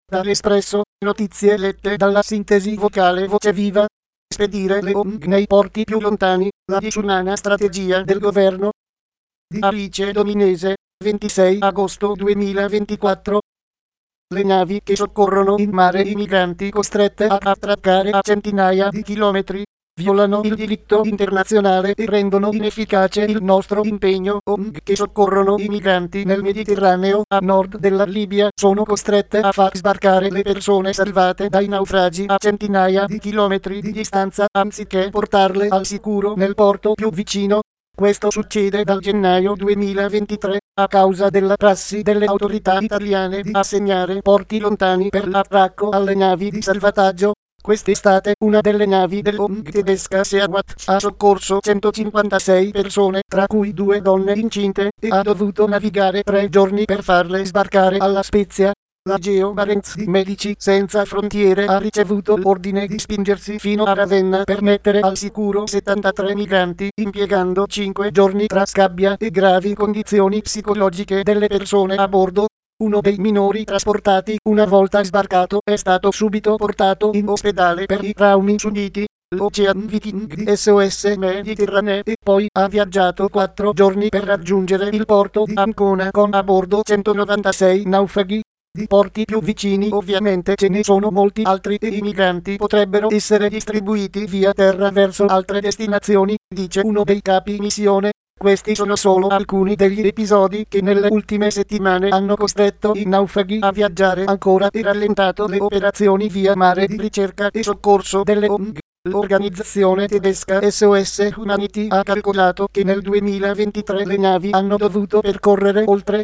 Dall'Espresso, notizie lette dalla sintesi vocale Voce Viva. Spedire le ONG nei porti più lontani, la disumana strategia del governo. Di Alice Dominese, 26 agosto 2024. Le navi che soccorrono in mare i migranti costrette a attraccare a centinaia di chilometri violano il diritto internazionale e rendono inefficace il nostro impegno. ONG che soccorrono i migranti nel Mediterraneo a nord della Libia sono costrette a far sbarcare le persone salvate dai naufragi a centinaia di chilometri di distanza anziché portarle al sicuro nel porto più vicino. Questo succede dal gennaio 2023, a causa della prassi delle autorità italiane di assegnare porti lontani per l'attracco alle navi di salvataggio. Quest'estate una delle navi dell'ONG tedesca Sea-Watch ha soccorso 156 persone, tra cui 2 donne incinte, e ha dovuto navigare 3 giorni per farle sbarcare alla Spezia. La Geo Barents di Medici Senza Frontiere ha ricevuto l'ordine di spingersi fino a Ravenna per mettere al sicuro 73 migranti, impiegando 5 giorni tra scabbia e gravi condizioni psicologiche delle persone a bordo. Uno dei minori trasportati, una volta sbarcato, è stato subito portato in ospedale per i traumi subiti. L'Ocean Viking di SOS Mediterranee e poi ha viaggiato 4 giorni per raggiungere il porto di Ancona con a bordo 196 naufraghi. Di porti più vicini ovviamente ce ne sono molti altri e i migranti potrebbero essere distribuiti via terra verso altre destinazioni, dice uno dei capi missione. Questi sono solo alcuni degli episodi che nelle ultime settimane hanno costretto i naufraghi a viaggiare ancora e rallentato le operazioni via mare di ricerca e soccorso delle ONG. L'organizzazione tedesca SOS Humanity ha calcolato che nel 2023 le navi hanno dovuto percorrere oltre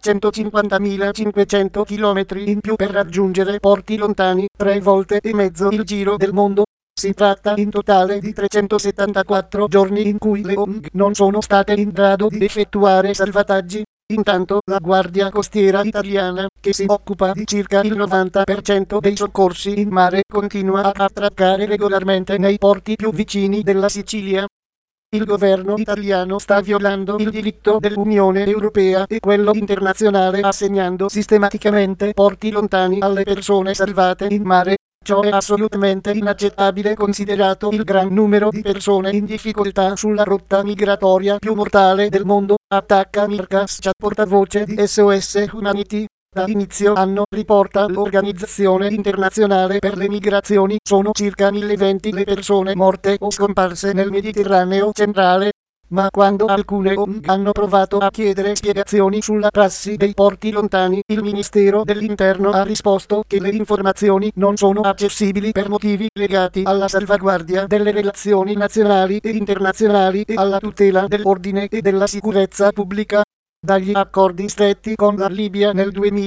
150.500 km in più per raggiungere porti lontani, 3 volte e mezzo il giro del mondo. Si tratta in totale di 374 giorni in cui le ONG non sono state in grado di effettuare salvataggi. Intanto la Guardia Costiera Italiana, che si occupa di circa il 90% dei soccorsi in mare, continua a attraccare regolarmente nei porti più vicini della Sicilia. Il governo italiano sta violando il diritto dell'Unione Europea e quello internazionale assegnando sistematicamente porti lontani alle persone salvate in mare. Ciò è assolutamente inaccettabile considerato il gran numero di persone in difficoltà sulla rotta migratoria più mortale del mondo, attacca Mirka Schat, portavoce di SOS Humanity. Da inizio anno, riporta l'Organizzazione Internazionale per le Migrazioni, sono circa 1020 le persone morte o scomparse nel Mediterraneo centrale. Ma quando alcune ONG hanno provato a chiedere spiegazioni sulla prassi dei porti lontani, il Ministero dell'Interno ha risposto che le informazioni non sono accessibili per motivi legati alla salvaguardia delle relazioni nazionali e internazionali e alla tutela dell'ordine e della sicurezza pubblica. Dagli accordi stretti con la Libia nel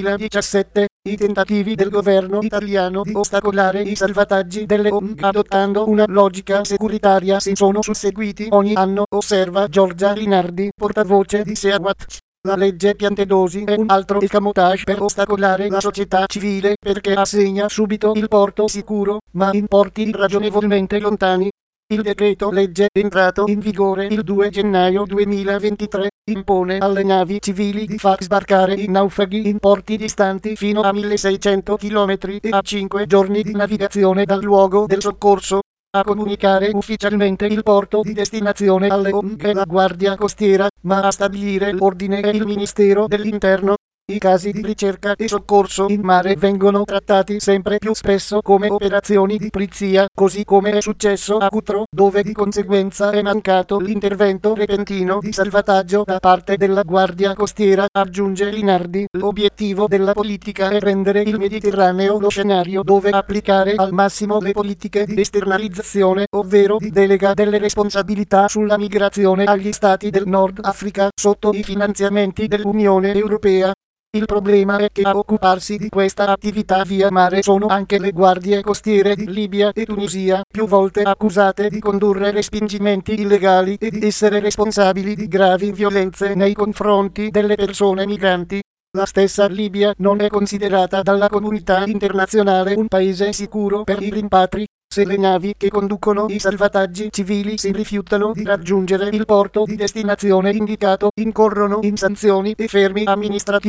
2017, i tentativi del governo italiano di ostacolare i salvataggi delle ONG adottando una logica securitaria si sono susseguiti ogni anno, osserva Giorgia Rinardi, portavoce di Sea-Watch. La legge Piantedosi è un altro escamotage per ostacolare la società civile perché assegna subito il porto sicuro, ma in porti irragionevolmente lontani. Il decreto legge entrato in vigore il 2 gennaio 2023 impone alle navi civili di far sbarcare i naufraghi in porti distanti fino a 1600 km e a 5 giorni di navigazione dal luogo del soccorso. A comunicare ufficialmente il porto di destinazione alle ONG e la Guardia Costiera, ma a stabilire l'ordine è il Ministero dell'Interno. I casi di ricerca e soccorso in mare vengono trattati sempre più spesso come operazioni di polizia, così come è successo a Cutro, dove di conseguenza è mancato l'intervento repentino di salvataggio da parte della Guardia Costiera, aggiunge Rinardi. L'obiettivo della politica è rendere il Mediterraneo lo scenario dove applicare al massimo le politiche di esternalizzazione, ovvero di delega delle responsabilità sulla migrazione agli stati del Nord Africa sotto i finanziamenti dell'Unione Europea. Il problema è che a occuparsi di questa attività via mare sono anche le guardie costiere di Libia e Tunisia, più volte accusate di condurre respingimenti illegali e di essere responsabili di gravi violenze nei confronti delle persone migranti. La stessa Libia non è considerata dalla comunità internazionale un paese sicuro per i rimpatri. Se le navi che conducono i salvataggi civili si rifiutano di raggiungere il porto di destinazione indicato, incorrono in sanzioni e fermi amministrativi.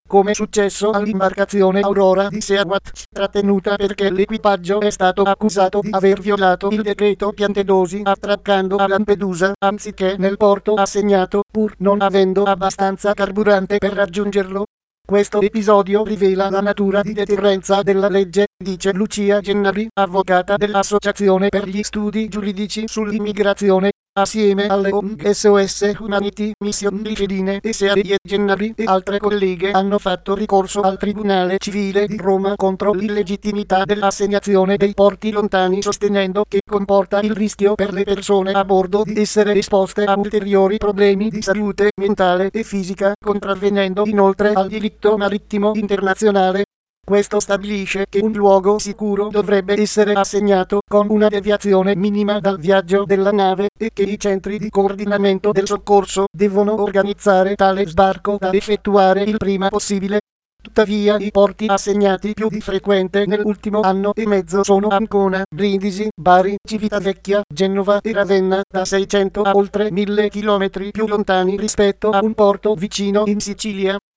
come successo all'imbarcazione Aurora di Sea-Watch, trattenuta perché l'equipaggio è stato accusato di aver violato il decreto Piantedosi attraccando a Lampedusa anziché nel porto assegnato, pur non avendo abbastanza carburante per raggiungerlo. Questo episodio rivela la natura di deterrenza della legge, dice Lucia Gennari, avvocata dell'Associazione per gli Studi Giuridici sull'Immigrazione. Assieme alle ONG SOS Humanity, Mission Licedine e Serie Gennari e altre colleghe hanno fatto ricorso al Tribunale Civile di Roma contro l'illegittimità dell'assegnazione dei porti lontani, sostenendo che comporta il rischio per le persone a bordo di essere esposte a ulteriori problemi di salute mentale e fisica, contravvenendo inoltre al diritto marittimo internazionale. Questo stabilisce che un luogo sicuro dovrebbe essere assegnato con una deviazione minima dal viaggio della nave e che i centri di coordinamento del soccorso devono organizzare tale sbarco da effettuare il prima possibile. Tuttavia i porti assegnati più di frequente nell'ultimo anno e mezzo sono Ancona, Brindisi, Bari, Civitavecchia, Genova e Ravenna, da 600 a oltre 1000 km più lontani rispetto a un porto vicino in Sicilia.